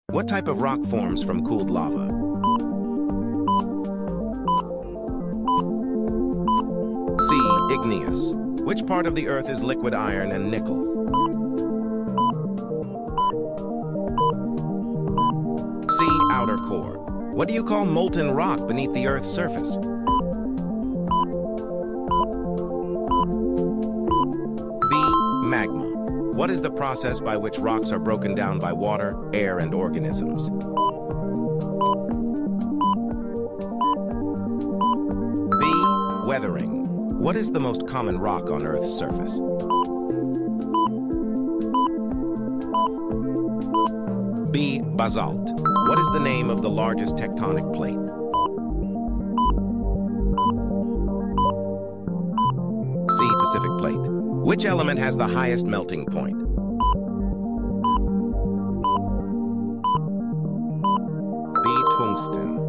What type of rock forms from cooled lava? C. Igneous. Which part of the Earth is liquid iron and nickel? C. Outer core. What do you call molten rock beneath the Earth's surface? B. Magma. What is the process by which rocks are broken down by water, air, and organisms? B. Weathering. What is the most common rock on Earth's surface? B. Basalt. What is the name of the largest tectonic plate? C. Pacific Plate. Which element has the highest melting point? B. Tungsten.